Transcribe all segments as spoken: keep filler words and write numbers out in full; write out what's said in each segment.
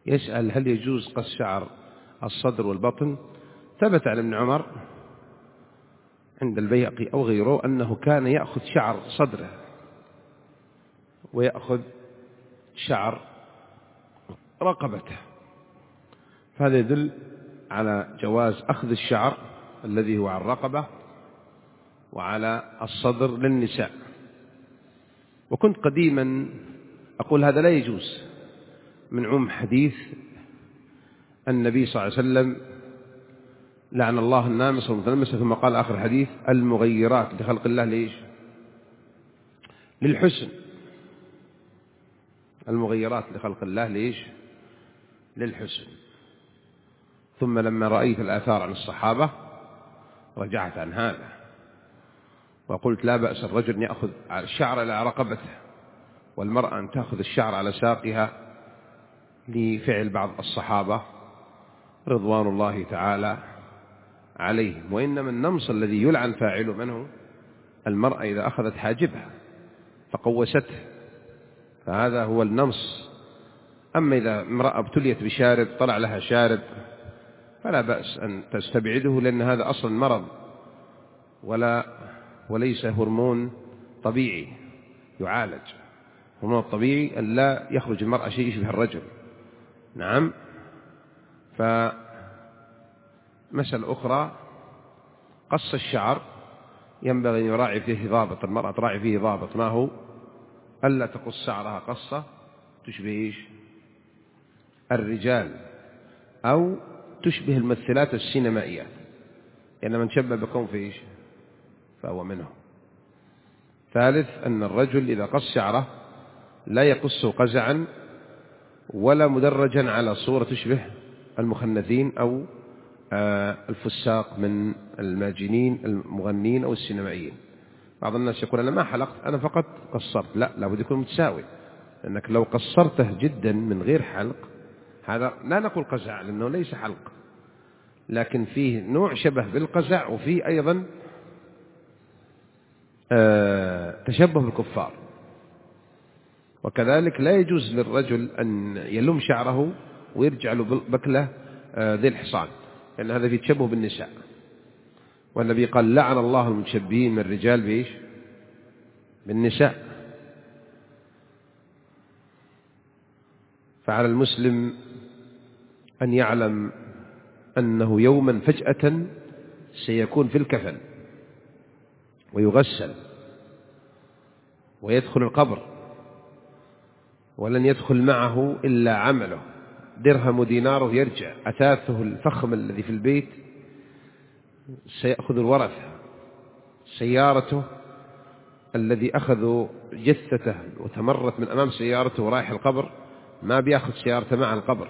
يسأل هل يجوز قص شعر الصدر والبطن؟ ثبت عن ابن عمر عند البيهقي أو غيره أنه كان يأخذ شعر صدره ويأخذ شعر رقبته، فهذا يدل على جواز أخذ الشعر الذي هو على الرقبة وعلى الصدر للنساء. وكنت قديما أقول هذا لا يجوز من عم حديث النبي صلى الله عليه وسلم لعن الله النامس والمتنمسة، ثم قال آخر الحديث المغيرات لخلق الله ليش؟ للحسن. المغيرات لخلق الله ليش؟ للحسن. ثم لما رأيت الآثار عن الصحابة رجعت عن هذا وقلت لا بأس الرجل أن يأخذ الشعر على رقبته، والمرأة أن تأخذ الشعر على ساقها لفعل بعض الصحابة رضوان الله تعالى عليهم. وإنما النمص الذي يلعن فاعله منه المرأة إذا أخذت حاجبها فقوسته، فهذا هو النمص. أما إذا امرأة ابتليت بشارب طلع لها شارب فلا بأس أن تستبعده، لأن هذا أصلا مرض ولا وليس هرمون طبيعي يعالج. الهرمون الطبيعي أن لا يخرج المرأة شيء يشبه الرجل. نعم. فمسألة أخرى قص الشعر ينبغي أن يراعي فيه ضابط، المرأة تراعي فيه ضابط، ما هو؟ ألا تقص شعرها قصة تشبه إيش؟ الرجال أو تشبه الممثلات السينمائيات، يعني من شبه بقوم في إيش فهو منهم. ثالث أن الرجل إذا قص شعره لا يقصه قزعا ولا مدرجا على صورة تشبه المخنثين أو الفساق من الماجنين المغنين أو السينمائيين. بعض الناس يقول أنا ما حلقت، أنا فقط قصرت. لا، لابد يكون متساوي، لأنك لو قصرته جدا من غير حلق هذا لا نقول قزع لأنه ليس حلق، لكن فيه نوع شبه بالقزع وفيه أيضا تشبه بالكفار. وكذلك لا يجوز للرجل أن يلم شعره ويرجع له بكله ذي الحصان، لأن هذا فيه تشبه بالنساء. والنبي قال لعن الله المتشبهين من الرجال بإيش؟ بالنساء. فعلى المسلم أن يعلم أنه يوما فجأة سيكون في الكفن ويغسل ويدخل القبر، ولن يدخل معه إلا عمله، درهم وديناره يرجع، أثاثه الفخم الذي في البيت سيأخذ الورثة، سيارته الذي أخذوا جثته وتمرت من أمام سيارته ورايح القبر ما بيأخذ سيارته مع القبر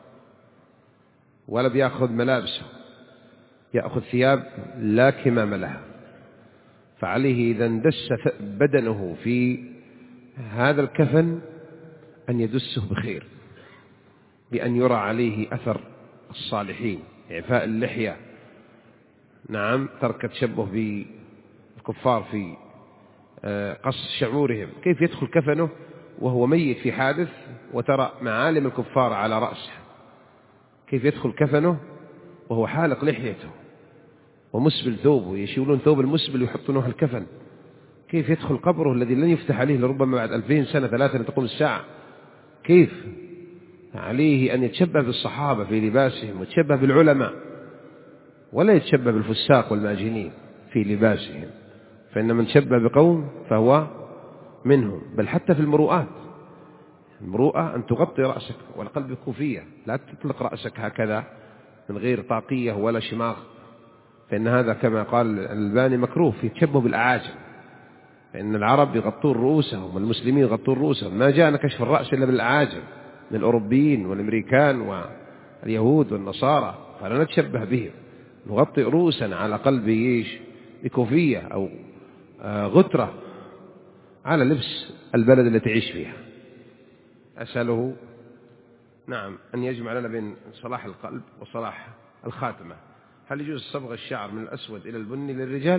ولا بيأخذ ملابسه، يأخذ ثياب لا كمام لها. فعليه إذا اندس بدنه في هذا الكفن أن يدسه بخير، بأن يرى عليه أثر الصالحين، إعفاء اللحية، نعم، ترك تشبه بالكفار في قص شعورهم. كيف يدخل كفنه وهو ميت في حادث وترى معالم الكفار على رأسه؟ كيف يدخل كفنه وهو حالق لحيته ومسبل ثوبه، يشيلون ثوب المسبل ويحطونه الكفن؟ كيف يدخل قبره الذي لن يفتح عليه لربما بعد ألفين سنة ثلاثة تقوم الساعة؟ كيف؟ عليه أن يتشبه بالصحابة في لباسهم ويتشبه بالعلماء، ولا يتشبه بالفساق والماجنين في لباسهم، فإن من شبه بقوم فهو منهم. بل حتى في المروءات، المروءة أن تغطي رأسك والقلب كوفية، لا تطلق رأسك هكذا من غير طاقية ولا شماغ، فإن هذا كما قال الألباني مكروه في تشبه بالأعاجم، فإن العرب يغطون رؤوسهم والمسلمين يغطون رؤوسهم، ما جاءنا كشف الرأس إلا بالأعاجم من الأوروبيين والأمريكان واليهود والنصارى، فلا نتشبه بهم، نغطي رؤوسنا على قلب إيش بكوفية أو غترة على لبس البلد التي تعيش فيها. أسأله نعم أن يجمع لنا بين صلاح القلب وصلاح الخاتمة. هل يجوز صبغ الشعر من الأسود إلى البني للرجال؟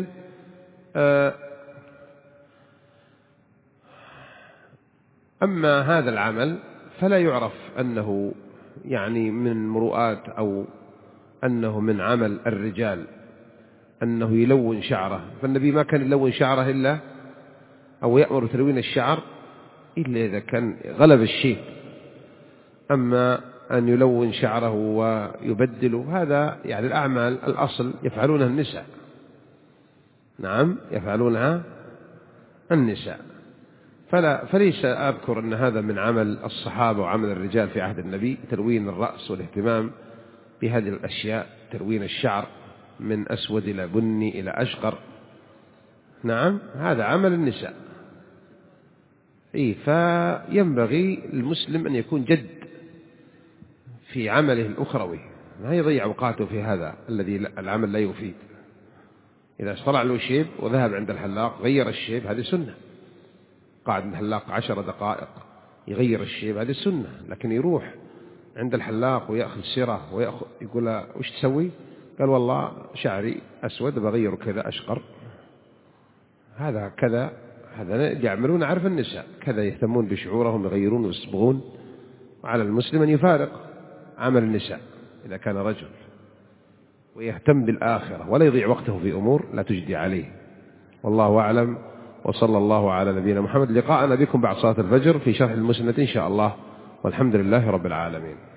أما هذا العمل فلا يعرف أنه يعني من مروءات أو أنه من عمل الرجال أنه يلون شعره، فالنبي ما كان يلون شعره إلا أو يأمر بتلوين الشعر إلا إذا كان غلب الشيب. أما أن يلون شعره ويبدله هذا يعني الأعمال الأصل يفعلونها النساء. نعم يفعلونها النساء، فلا فليس أذكر أن هذا من عمل الصحابة وعمل الرجال في عهد النبي تلوين الرأس والاهتمام بهذه الأشياء، تلوين الشعر من أسود إلى بني إلى أشقر. نعم هذا عمل النساء. إيه فينبغي المسلم أن يكون جد في عمله الأخروي، ما يضيع أوقاته في هذا الذي العمل لا يفيد. إذا طلع له شيب وذهب عند الحلاق غير الشيب هذه سنة، قاعد عند الحلاق عشر دقائق يغير الشيب هذه سنة، لكن يروح عند الحلاق ويأخذ سيرة ويأخذ يقول له وش تسوي؟ قال والله شعري أسود بغيره كذا أشقر. هذا كذا هذا يعملون عرف النساء كذا، يهتمون بشعورهم يغيرون ويصبغون. وعلى المسلم أن يفارق عمل النساء إذا كان رجل ويهتم بالآخرة ولا يضيع وقته في أمور لا تجدي عليه. والله أعلم، وصلى الله على نبينا محمد. لقاءنا بكم بعد صلاة الفجر في شرح المسند إن شاء الله، والحمد لله رب العالمين.